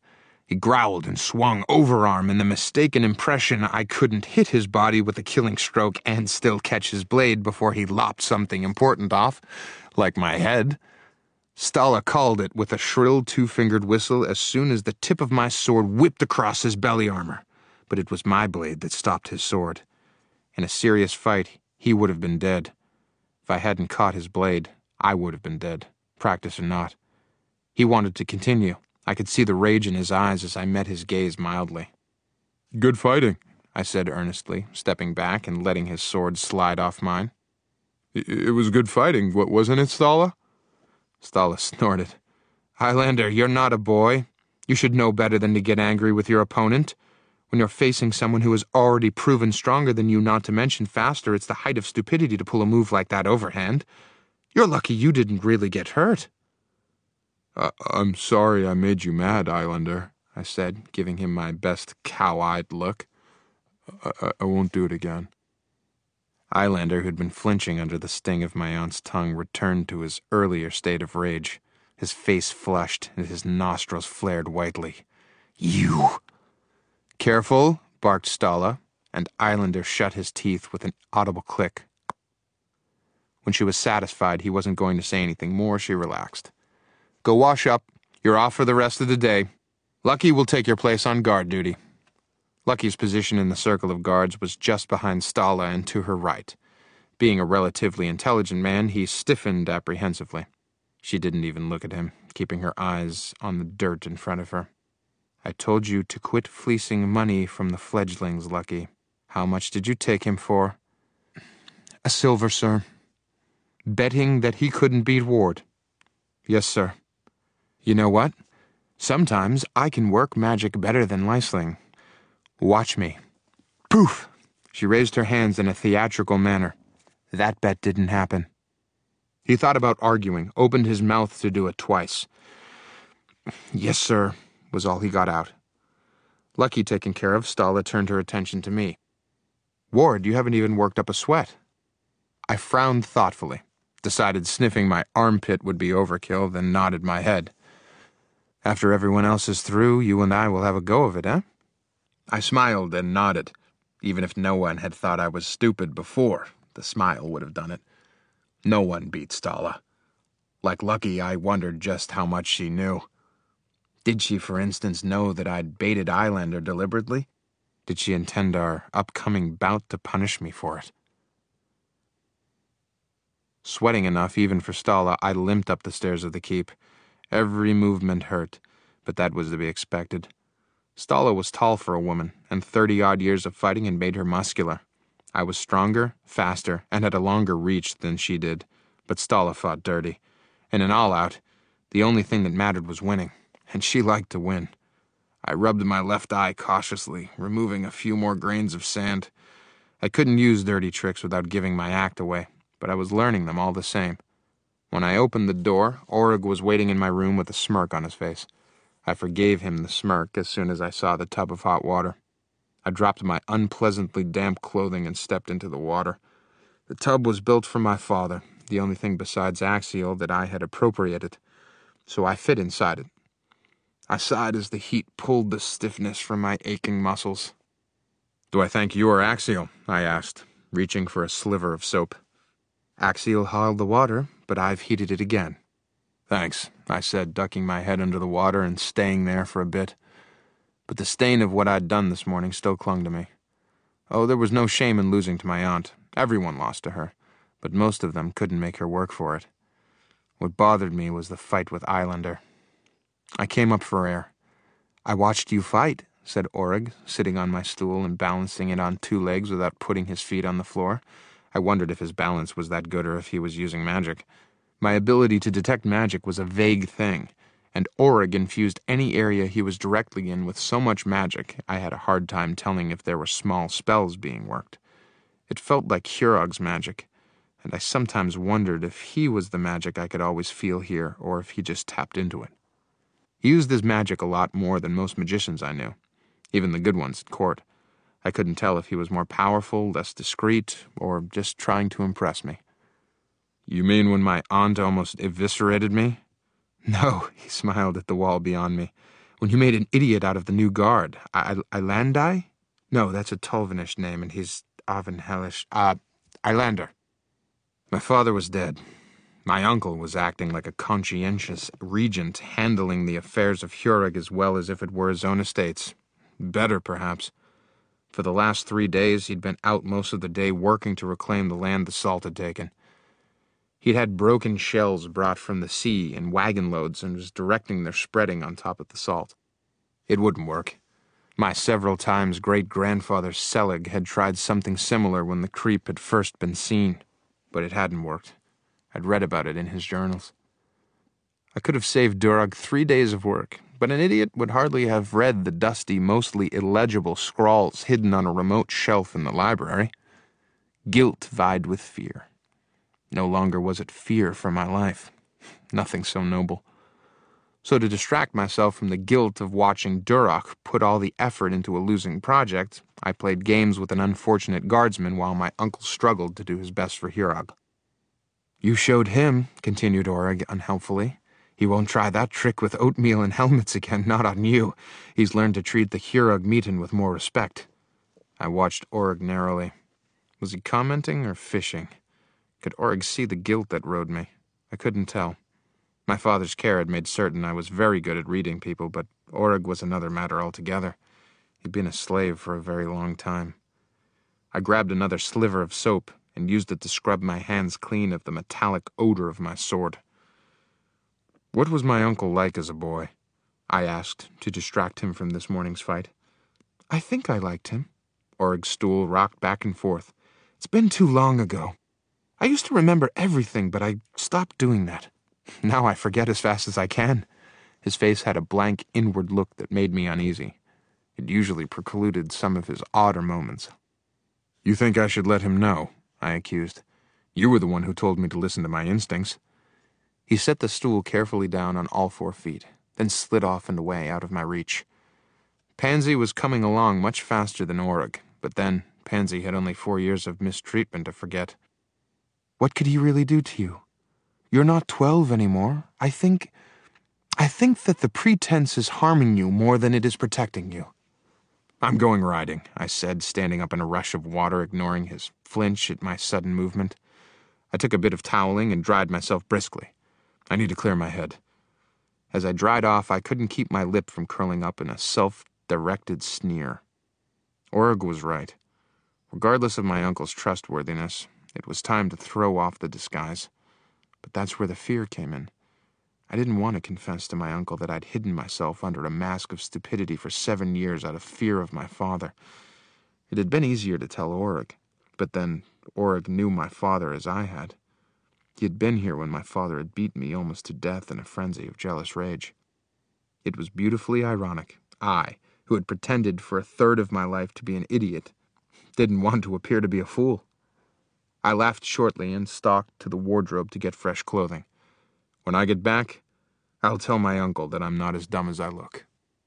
He growled and swung overarm in the mistaken impression I couldn't hit his body with a killing stroke and still catch his blade before he lopped something important off, like my head. Stala called it with a shrill two-fingered whistle as soon as the tip of my sword whipped across his belly armor, but it was my blade that stopped his sword. In a serious fight, he would have been dead. If I hadn't caught his blade, I would have been dead, practice or not. He wanted to continue. I could see the rage in his eyes as I met his gaze mildly. Good fighting, I said earnestly, stepping back and letting his sword slide off mine. It was good fighting, wasn't it, Stala? Stala snorted. Highlander, you're not a boy. You should know better than to get angry with your opponent. When you're facing someone who has already proven stronger than you, not to mention faster, it's the height of stupidity to pull a move like that overhand. You're lucky you didn't really get hurt. Uh, I'm sorry I made you mad, Highlander, I said, giving him my best cow-eyed look. I, I, I won't do it again. Highlander, who'd been flinching under the sting of my aunt's tongue, returned to his earlier state of rage. His face flushed, and his nostrils flared whitely. You! Careful, barked Stala, and Highlander shut his teeth with an audible click. When she was satisfied he wasn't going to say anything more, she relaxed. Go wash up. You're off for the rest of the day. Lucky will take your place on guard duty. Lucky's position in the circle of guards was just behind Stala and to her right. Being a relatively intelligent man, he stiffened apprehensively. She didn't even look at him, keeping her eyes on the dirt in front of her. I told you to quit fleecing money from the fledglings, Lucky. How much did you take him for? A silver, sir. Betting that he couldn't beat Ward? Yes, sir. You know what? Sometimes I can work magic better than Leisling. Watch me. Poof! She raised her hands in a theatrical manner. That bet didn't happen. He thought about arguing, opened his mouth to do it twice. Yes, sir, was all he got out. Lucky taken care of, Stala turned her attention to me. Ward, you haven't even worked up a sweat. I frowned thoughtfully, decided sniffing my armpit would be overkill, then nodded my head. After everyone else is through, you and I will have a go of it, eh? I smiled and nodded. Even if no one had thought I was stupid before, the smile would have done it. No one beat Stala. Like Lucky, I wondered just how much she knew. Did she, for instance, know that I'd baited Highlander deliberately? Did she intend our upcoming bout to punish me for it? Sweating enough even for Stala, I limped up the stairs of the keep. Every movement hurt, but that was to be expected. Stala was tall for a woman, and thirty-odd years of fighting had made her muscular. I was stronger, faster, and had a longer reach than she did, but Stala fought dirty. In an all-out, the only thing that mattered was winning, and she liked to win. I rubbed my left eye cautiously, removing a few more grains of sand. I couldn't use dirty tricks without giving my act away, but I was learning them all the same. When I opened the door, Oreg was waiting in my room with a smirk on his face. I forgave him the smirk as soon as I saw the tub of hot water. I dropped my unpleasantly damp clothing and stepped into the water. The tub was built for my father, the only thing besides Axial that I had appropriated, so I fit inside it. I sighed as the heat pulled the stiffness from my aching muscles. Do I thank you or Axial? I asked, reaching for a sliver of soap. Axial hauled the water, but I've heated it again. Thanks, I said, ducking my head under the water and staying there for a bit. But the stain of what I'd done this morning still clung to me. Oh, there was no shame in losing to my aunt. Everyone lost to her, but most of them couldn't make her work for it. What bothered me was the fight with Highlander. I came up for air. I watched you fight, said Oreg, sitting on my stool and balancing it on two legs without putting his feet on the floor. I wondered if his balance was that good or if he was using magic. My ability to detect magic was a vague thing, and Oreg infused any area he was directly in with so much magic I had a hard time telling if there were small spells being worked. It felt like Hurog's magic, and I sometimes wondered if he was the magic I could always feel here or if he just tapped into it. He used his magic a lot more than most magicians I knew, even the good ones at court. I couldn't tell if he was more powerful, less discreet, or just trying to impress me. You mean when my aunt almost eviscerated me? No, he smiled at the wall beyond me. When you made an idiot out of the new guard. I Ilandai? No, that's a Tolvanish name, and he's Avenhellish. Uh, Ilander. My father was dead. My uncle was acting like a conscientious regent, handling the affairs of Hurag as well as if it were his own estates. Better, perhaps. For the last three days, he'd been out most of the day working to reclaim the land the salt had taken. He'd had broken shells brought from the sea in wagon loads and was directing their spreading on top of the salt. It wouldn't work. My several times great-grandfather Selig had tried something similar when the creep had first been seen, but it hadn't worked. I'd read about it in his journals. I could have saved Durag three days of work, but an idiot would hardly have read the dusty, mostly illegible scrawls hidden on a remote shelf in the library. Guilt vied with fear. No longer was it fear for my life. Nothing so noble. So to distract myself from the guilt of watching Durak put all the effort into a losing project, I played games with an unfortunate guardsman while my uncle struggled to do his best for Hurag. You showed him, continued Oreg unhelpfully. He won't try that trick with oatmeal and helmets again, not on you. He's learned to treat the Hurag Meetin with more respect. I watched Oreg narrowly. Was he commenting or fishing? Could Oreg see the guilt that rode me? I couldn't tell. My father's care had made certain I was very good at reading people, but Oreg was another matter altogether. He'd been a slave for a very long time. I grabbed another sliver of soap and used it to scrub my hands clean of the metallic odor of my sword. What was my uncle like as a boy? I asked, to distract him from this morning's fight. I think I liked him. Oreg's stool rocked back and forth. It's been too long ago. I used to remember everything, but I stopped doing that. Now I forget as fast as I can. His face had a blank inward look that made me uneasy. It usually precluded some of his odder moments. You think I should let him know? I accused. You were the one who told me to listen to my instincts. He set the stool carefully down on all four feet, then slid off and away out of my reach. Pansy was coming along much faster than Oreg, but then Pansy had only four years of mistreatment to forget. What could he really do to you? You're not twelve anymore. I think... I think that the pretense is harming you more than it is protecting you. I'm going riding, I said, standing up in a rush of water, ignoring his flinch at my sudden movement. I took a bit of toweling and dried myself briskly. I need to clear my head. As I dried off, I couldn't keep my lip from curling up in a self-directed sneer. Oreg was right. Regardless of my uncle's trustworthiness, it was time to throw off the disguise. But that's where the fear came in. I didn't want to confess to my uncle that I'd hidden myself under a mask of stupidity for seven years out of fear of my father. It had been easier to tell Oreg, but then Oreg knew my father as I had. He had been here when my father had beaten me almost to death in a frenzy of jealous rage. It was beautifully ironic. I, who had pretended for a third of my life to be an idiot, didn't want to appear to be a fool. I laughed shortly and stalked to the wardrobe to get fresh clothing. When I get back, I'll tell my uncle that I'm not as dumb as I look.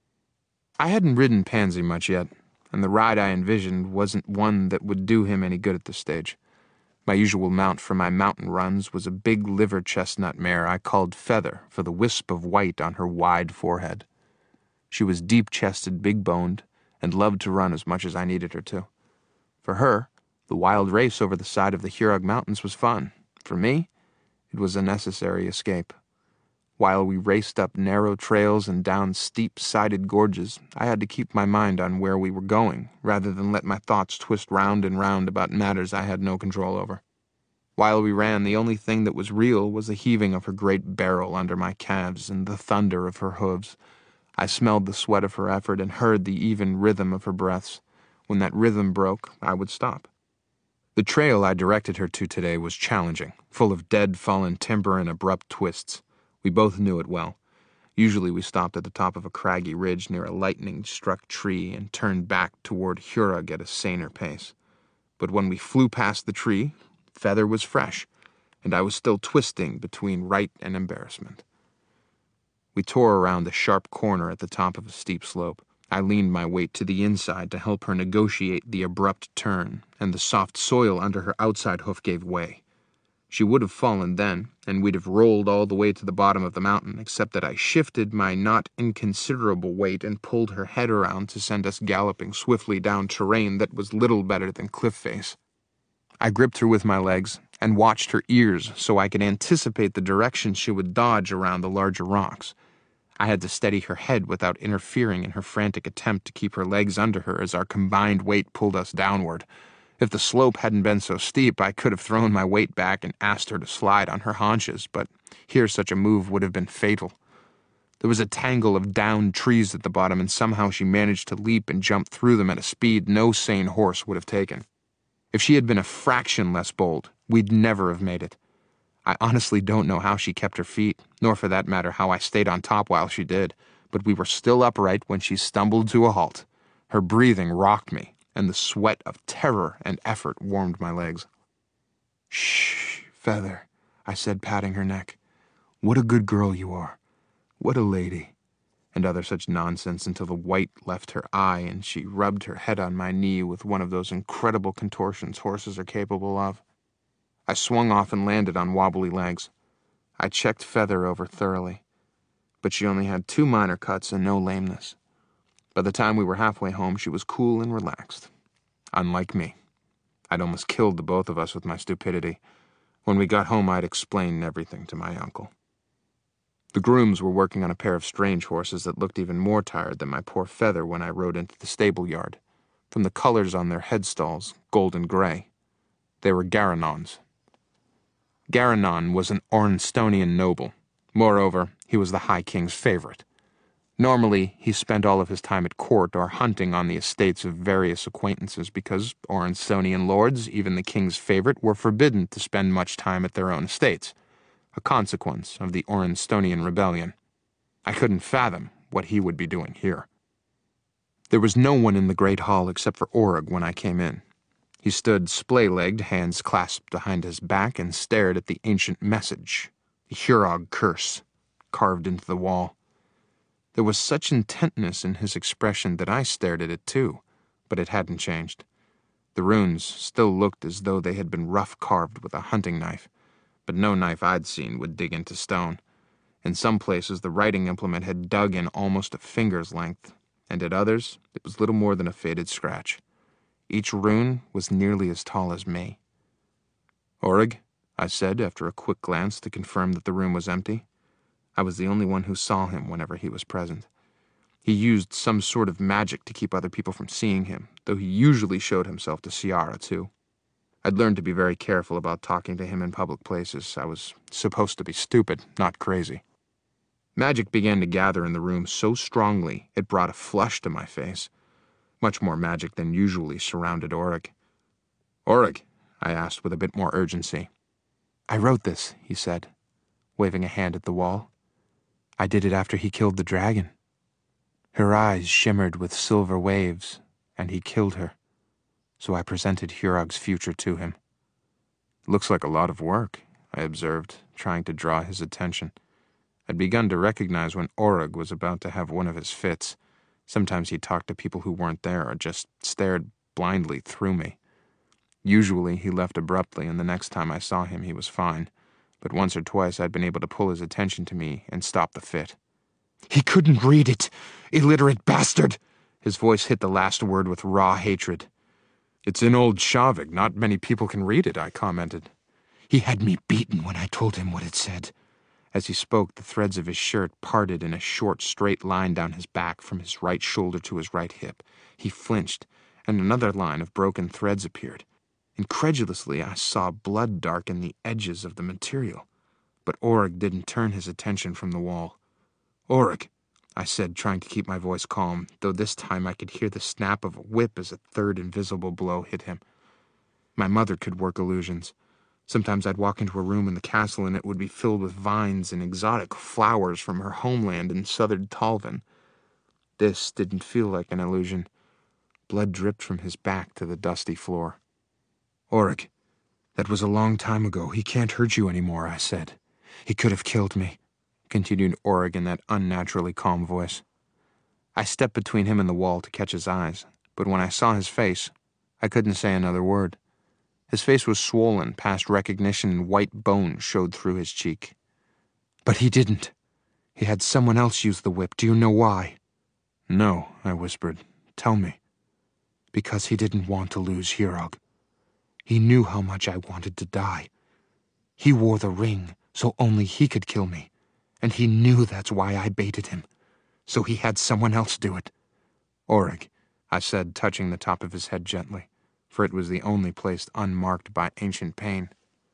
I hadn't ridden Pansy much yet, and the ride I envisioned wasn't one that would do him any good at this stage. My usual mount for my mountain runs was a big liver chestnut mare I called Feather for the wisp of white on her wide forehead. She was deep-chested, big-boned, and loved to run as much as I needed her to. For her, the wild race over the side of the Hurag Mountains was fun. For me, it was a necessary escape. While we raced up narrow trails and down steep-sided gorges, I had to keep my mind on where we were going, rather than let my thoughts twist round and round about matters I had no control over. While we ran, the only thing that was real was the heaving of her great barrel under my calves and the thunder of her hooves. I smelled the sweat of her effort and heard the even rhythm of her breaths. When that rhythm broke, I would stop. The trail I directed her to today was challenging, full of dead fallen timber and abrupt twists. We both knew it well. Usually we stopped at the top of a craggy ridge near a lightning-struck tree and turned back toward Hurag at a saner pace. But when we flew past the tree, Feather was fresh, and I was still twisting between right and embarrassment. We tore around a sharp corner at the top of a steep slope. I leaned my weight to the inside to help her negotiate the abrupt turn, and the soft soil under her outside hoof gave way. She would have fallen then, and we'd have rolled all the way to the bottom of the mountain, except that I shifted my not inconsiderable weight and pulled her head around to send us galloping swiftly down terrain that was little better than cliff face. I gripped her with my legs and watched her ears so I could anticipate the direction she would dodge around the larger rocks. I had to steady her head without interfering in her frantic attempt to keep her legs under her as our combined weight pulled us downward. If the slope hadn't been so steep, I could have thrown my weight back and asked her to slide on her haunches, but here such a move would have been fatal. There was a tangle of downed trees at the bottom, and somehow she managed to leap and jump through them at a speed no sane horse would have taken. If she had been a fraction less bold, we'd never have made it. I honestly don't know how she kept her feet, nor for that matter how I stayed on top while she did, but we were still upright when she stumbled to a halt. Her breathing rocked me, and the sweat of terror and effort warmed my legs. "Shh, Feather," I said, patting her neck. "What a good girl you are. What a lady," and other such nonsense until the white left her eye and she rubbed her head on my knee with one of those incredible contortions horses are capable of. I swung off and landed on wobbly legs. I checked Feather over thoroughly, but she only had two minor cuts and no lameness. By the time we were halfway home, she was cool and relaxed. Unlike me. I'd almost killed the both of us with my stupidity. When we got home, I'd explained everything to my uncle. The grooms were working on a pair of strange horses that looked even more tired than my poor Feather when I rode into the stable yard. From the colors on their headstalls, gold and gray, they were Garanons. Garanon was an Ornstonian noble. Moreover, he was the High King's favorite. Normally, he spent all of his time at court or hunting on the estates of various acquaintances because Ornstonian lords, even the king's favorite, were forbidden to spend much time at their own estates, a consequence of the Ornstonian rebellion. I couldn't fathom what he would be doing here. There was no one in the great hall except for Orug when I came in. He stood splay-legged, hands clasped behind his back, and stared at the ancient message, the Hurog curse, carved into the wall. There was such intentness in his expression that I stared at it too, but it hadn't changed. The runes still looked as though they had been rough-carved with a hunting knife, but no knife I'd seen would dig into stone. In some places, the writing implement had dug in almost a finger's length, and at others, it was little more than a faded scratch. Each rune was nearly as tall as me. "Orug," I said after a quick glance to confirm that the room was empty. I was the only one who saw him whenever he was present. He used some sort of magic to keep other people from seeing him, though he usually showed himself to Ciara, too. I'd learned to be very careful about talking to him in public places. I was supposed to be stupid, not crazy. Magic began to gather in the room so strongly it brought a flush to my face. Much more magic than usually surrounded Orug. "Orug," I asked with a bit more urgency. "I wrote this," he said, waving a hand at the wall. "I did it after he killed the dragon. Her eyes shimmered with silver waves, and he killed her. So I presented Hurog's future to him." "Looks like a lot of work," I observed, trying to draw his attention. I'd begun to recognize when Orug was about to have one of his fits. Sometimes he talked to people who weren't there or just stared blindly through me. Usually he left abruptly, and the next time I saw him he was fine, but once or twice I'd been able to pull his attention to me and stop the fit. "He couldn't read it, illiterate bastard!" His voice hit the last word with raw hatred. "It's in Old Shavig. Not many people can read it," I commented. "He had me beaten when I told him what it said." As he spoke, the threads of his shirt parted in a short, straight line down his back from his right shoulder to his right hip. He flinched, and another line of broken threads appeared. Incredulously, I saw blood darken the edges of the material, but Orug didn't turn his attention from the wall. "Orug," I said, trying to keep my voice calm, though this time I could hear the snap of a whip as a third invisible blow hit him. My mother could work illusions. Sometimes I'd walk into a room in the castle and it would be filled with vines and exotic flowers from her homeland in southern Talvin. This didn't feel like an illusion. Blood dripped from his back to the dusty floor. "Orug, that was a long time ago. He can't hurt you anymore," I said. "He could have killed me," continued Orug in that unnaturally calm voice. I stepped between him and the wall to catch his eyes, but when I saw his face, I couldn't say another word. His face was swollen past recognition and white bone showed through his cheek. "But he didn't. He had someone else use the whip. Do you know why?" "No," I whispered. "Tell me." "Because he didn't want to lose Hurog. He knew how much I wanted to die. He wore the ring, so only he could kill me. And he knew that's why I baited him. So he had someone else do it." "Orig," I said, touching the top of his head gently, for it was the only place unmarked by ancient pain.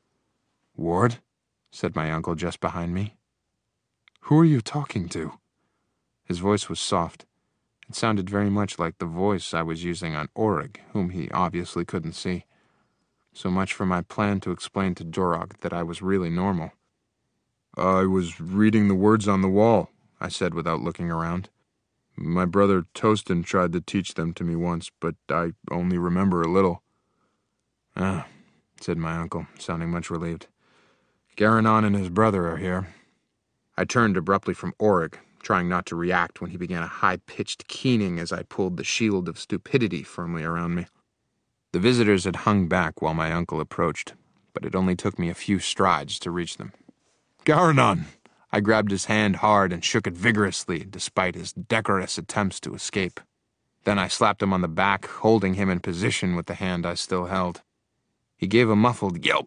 "Ward?" said my uncle just behind me. "Who are you talking to?" His voice was soft. It sounded very much like the voice I was using on Orig, whom he obviously couldn't see. So much for my plan to explain to Dorog that I was really normal. "I was reading the words on the wall," I said without looking around. "My brother Tostin tried to teach them to me once, but I only remember a little." "Ah," said my uncle, sounding much relieved. "Garanon and his brother are here." I turned abruptly from Orig, trying not to react when he began a high-pitched keening as I pulled the shield of stupidity firmly around me. The visitors had hung back while my uncle approached, but it only took me a few strides to reach them. "Garanon!" I grabbed his hand hard and shook it vigorously, despite his decorous attempts to escape. Then I slapped him on the back, holding him in position with the hand I still held. He gave a muffled yelp.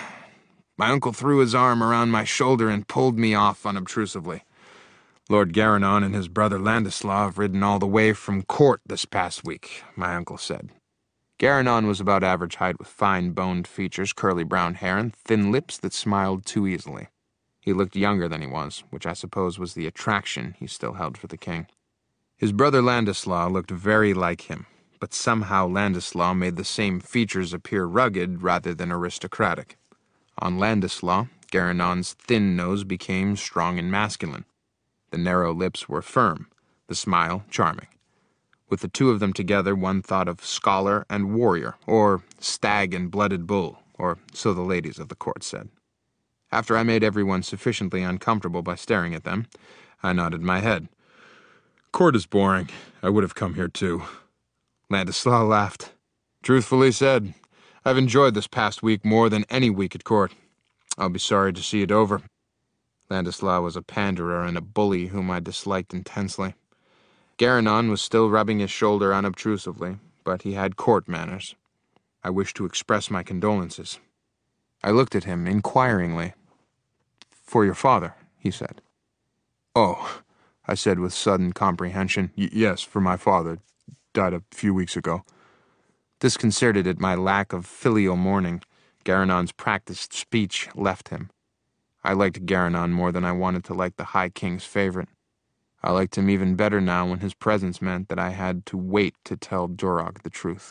My uncle threw his arm around my shoulder and pulled me off unobtrusively. "Lord Garanon and his brother Landislaw have ridden all the way from court this past week," my uncle said. Garanon was about average height with fine-boned features, curly brown hair, and thin lips that smiled too easily. He looked younger than he was, which I suppose was the attraction he still held for the king. His brother Landislaw looked very like him, but somehow Landislaw made the same features appear rugged rather than aristocratic. On Landislaw, Garanon's thin nose became strong and masculine. The narrow lips were firm, the smile charming. With the two of them together, one thought of scholar and warrior, or stag and blooded bull, or so the ladies of the court said. After I made everyone sufficiently uncomfortable by staring at them, I nodded my head. "Court is boring. I would have come here too." Landislaw laughed. "Truthfully said, I've enjoyed this past week more than any week at court. I'll be sorry to see it over." Landislaw was a panderer and a bully whom I disliked intensely. Garanon was still rubbing his shoulder unobtrusively, but he had court manners. I wished to express my condolences. I looked at him inquiringly. "For your father," he said. "Oh," I said with sudden comprehension. Y- yes, for my father. Died a few weeks ago." Disconcerted at my lack of filial mourning, Garanon's practiced speech left him. I liked Garanon more than I wanted to like the High King's favorite. I liked him even better now when his presence meant that I had to wait to tell Dorog the truth.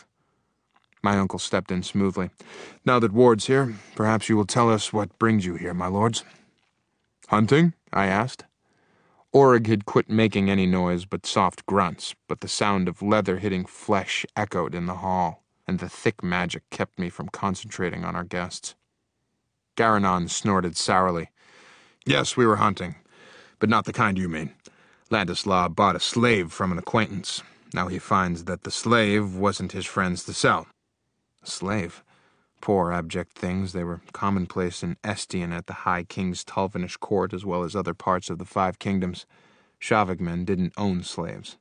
My uncle stepped in smoothly. "Now that Ward's here, perhaps you will tell us what brings you here, my lords." "Hunting?" I asked. Orig had quit making any noise but soft grunts, but the sound of leather hitting flesh echoed in the hall, and the thick magic kept me from concentrating on our guests. Garanon snorted sourly. "Yes, we were hunting, but not the kind you mean. Landislaw bought a slave from an acquaintance. Now he finds that the slave wasn't his friend's to sell." A slave? Poor abject things, they were commonplace in Estian at the High King's Tulvinish court as well as other parts of the Five Kingdoms. Shavagmen didn't own slaves.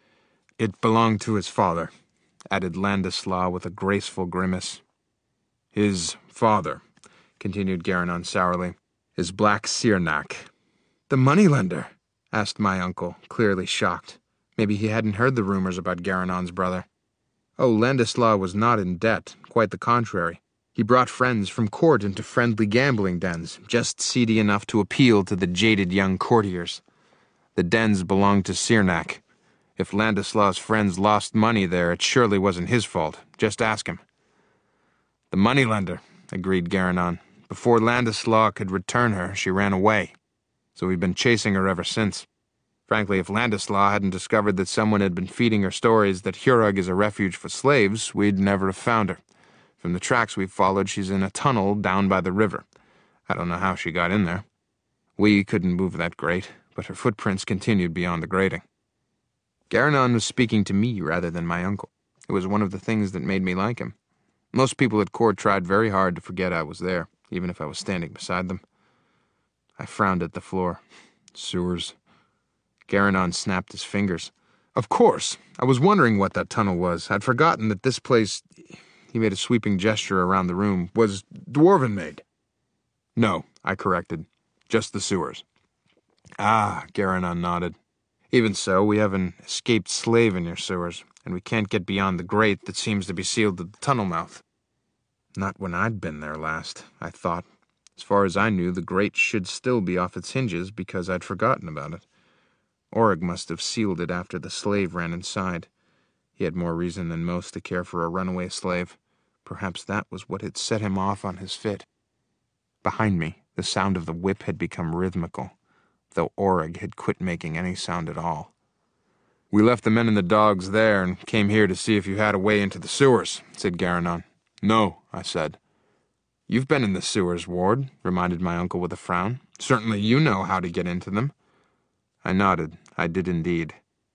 "It belonged to his father," added Landislaw with a graceful grimace. "His father," continued Garanon sourly, "is Black Sirnak." "The moneylender?" asked my uncle, clearly shocked. Maybe he hadn't heard the rumors about Garanon's brother. Oh, Landislaw was not in debt, quite the contrary. He brought friends from court into friendly gambling dens, just seedy enough to appeal to the jaded young courtiers. The dens belonged to Sirnak. If Landislaw's friends lost money there, it surely wasn't his fault. Just ask him. "The moneylender," agreed Garanon. "Before Landislaw could return her, she ran away. So we've been chasing her ever since. Frankly, if Landislaw hadn't discovered that someone had been feeding her stories that Hurog is a refuge for slaves, we'd never have found her. From the tracks we've followed, she's in a tunnel down by the river. I don't know how she got in there. We couldn't move that grate, but her footprints continued beyond the grating." Garanon was speaking to me rather than my uncle. It was one of the things that made me like him. Most people at court tried very hard to forget I was there, even if I was standing beside them. I frowned at the floor. Sewers. Garanon snapped his fingers. Of course. I was wondering what that tunnel was. I'd forgotten that this place, he made a sweeping gesture around the room, was dwarven-made. No, I corrected. Just the sewers. Ah, Garanon nodded. Even so, we have an escaped slave in your sewers, and we can't get beyond the grate that seems to be sealed at the tunnel mouth. Not when I'd been there last, I thought. As far as I knew, the grate should still be off its hinges because I'd forgotten about it. Oreg must have sealed it after the slave ran inside. He had more reason than most to care for a runaway slave. Perhaps that was what had set him off on his fit. Behind me, the sound of the whip had become rhythmical, though Oreg had quit making any sound at all. We left the men and the dogs there and came here to see if you had a way into the sewers, said Garanon. No, I said. You've been in the sewers, Ward, reminded my uncle with a frown. Certainly you know how to get into them. I nodded. I did indeed.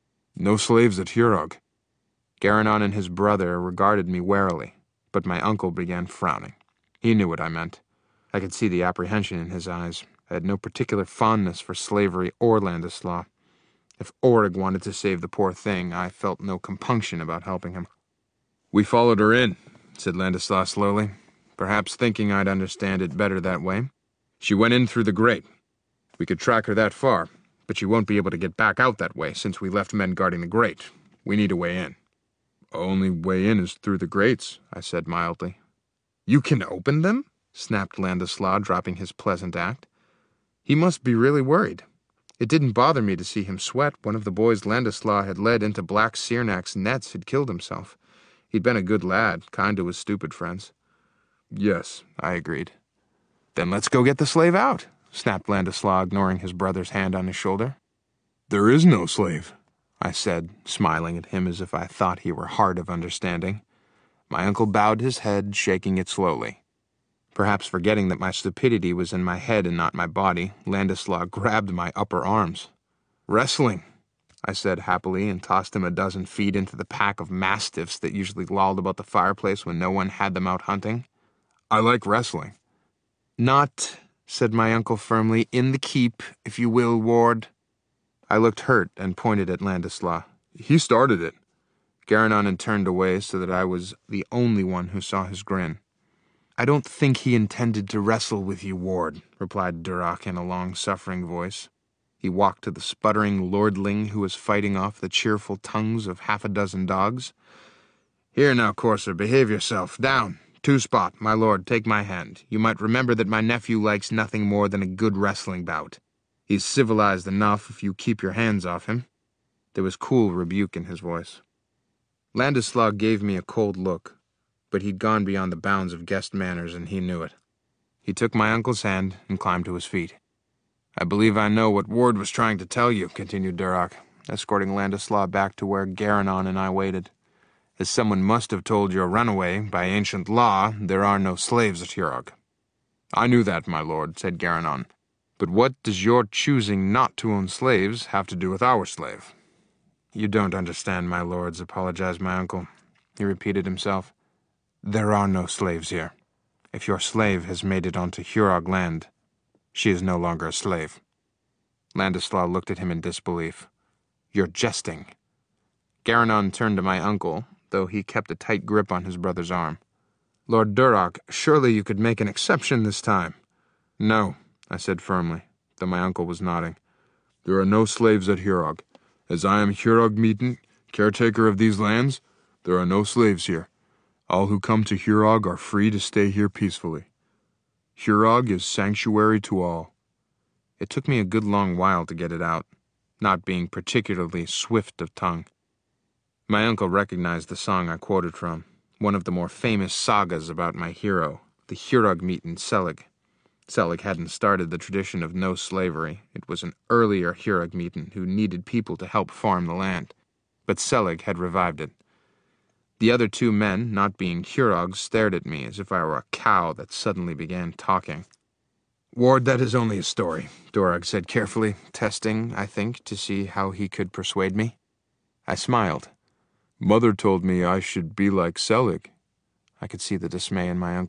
No slaves at Hurog. Garanon and his brother regarded me warily, but my uncle began frowning. He knew what I meant. I could see the apprehension in his eyes. I had no particular fondness for slavery or Landislaw. If Oreg wanted to save the poor thing, I felt no compunction about helping him. We followed her in, said Landislaw slowly, perhaps thinking I'd understand it better that way. She went in through the grate. We could track her that far, but she won't be able to get back out that way since we left men guarding the grate. We need a way in. Only way in is through the grates, I said mildly. You can open them? Snapped Landislaw, dropping his pleasant act. He must be really worried. It didn't bother me to see him sweat. One of the boys Landislaw had led into Black Searnach's nets had killed himself. He'd been a good lad, kind to his stupid friends. Yes, I agreed. Then let's go get the slave out, snapped Landislaw, ignoring his brother's hand on his shoulder. There is no slave, I said, smiling at him as if I thought he were hard of understanding. My uncle bowed his head, shaking it slowly. Perhaps forgetting that my stupidity was in my head and not my body, Landislaw grabbed my upper arms. Wrestling, I said happily, and tossed him a dozen feet into the pack of mastiffs that usually lolled about the fireplace when no one had them out hunting. I like wrestling. Not, said my uncle firmly, in the keep, if you will, Ward. I looked hurt and pointed at Landislaw. He started it. Garanon had turned away so that I was the only one who saw his grin. I don't think he intended to wrestle with you, Ward, replied Durak in a long-suffering voice. He walked to the sputtering lordling who was fighting off the cheerful tongues of half a dozen dogs. Here now, courser, behave yourself. Down. Two-Spot, my lord, take my hand. You might remember that my nephew likes nothing more than a good wrestling bout. He's civilized enough if you keep your hands off him. There was cool rebuke in his voice. Landislaw gave me a cold look, but he'd gone beyond the bounds of guest manners, and he knew it. He took my uncle's hand and climbed to his feet. I believe I know what Ward was trying to tell you, continued Durak, escorting Landislaw back to where Garanon and I waited. As someone must have told your runaway, by ancient law, there are no slaves at Hurog. I knew that, my lord, said Garanon. But what does your choosing not to own slaves have to do with our slave? You don't understand, my lords, apologized my uncle. He repeated himself. There are no slaves here. If your slave has made it onto Hurog land, she is no longer a slave. Landislaw looked at him in disbelief. You're jesting. Garanon turned to my uncle, though he kept a tight grip on his brother's arm. Lord Durak, surely you could make an exception this time. No, I said firmly, though my uncle was nodding. There are no slaves at Hurog. As I am Hurog Meetin, caretaker of these lands, there are no slaves here. All who come to Hurog are free to stay here peacefully. Hurog is sanctuary to all. It took me a good long while to get it out, not being particularly swift of tongue. My uncle recognized the song I quoted from, one of the more famous sagas about my hero, the Hurog Meetin Selig. Selig hadn't started the tradition of no slavery. It was an earlier Hurog Meetin who needed people to help farm the land. But Selig had revived it. The other two men, not being Hurogs, stared at me as if I were a cow that suddenly began talking. Ward, that is only a story, Durak said carefully, testing, I think, to see how he could persuade me. I smiled. Mother told me I should be like Selig. I could see the dismay in my uncle's